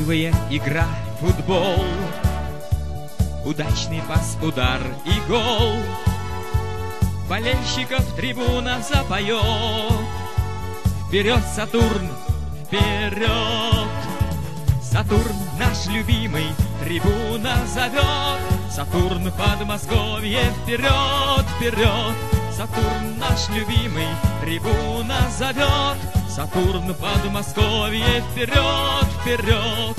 Красивая игра в футбол, удачный пас, удар и гол. Болельщиков трибуна запоет: вперед, Сатурн, вперед! Сатурн наш любимый, трибуна зовет. Сатурн, Подмосковье, вперед, вперед! Сатурн наш любимый, трибуна зовет. Сатурн, Подмосковье, вперед, вперед!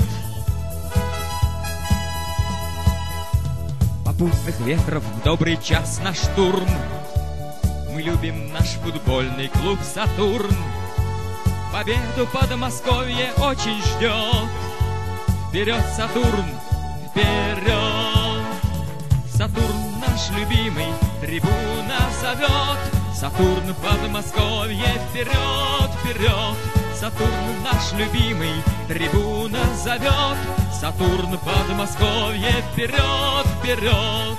Попутных ветров в добрый час на штурм мы любим наш футбольный клуб «Сатурн». Победу Подмосковье очень ждет. Вперед, Сатурн, вперед! Сатурн наш любимый, трибуна зовет. Сатурн, Подмосковье, вперед, вперед! Сатурн наш любимый, трибуна зовет. Сатурн, Подмосковье, вперед, вперед!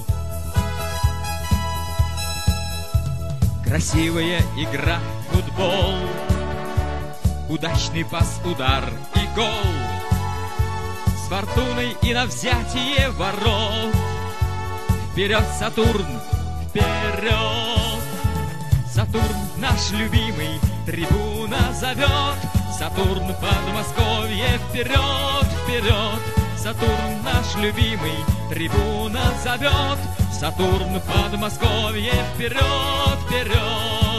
Красивая игра в футбол, удачный пас, удар и гол. С фортуной и на взятие ворот. Вперед, Сатурн, вперед! Сатурн наш любимый, трибуна зовет. Сатурн, Подмосковье, вперед, вперед! Сатурн наш любимый, трибуна зовет. Сатурн, Подмосковье, вперед, вперед!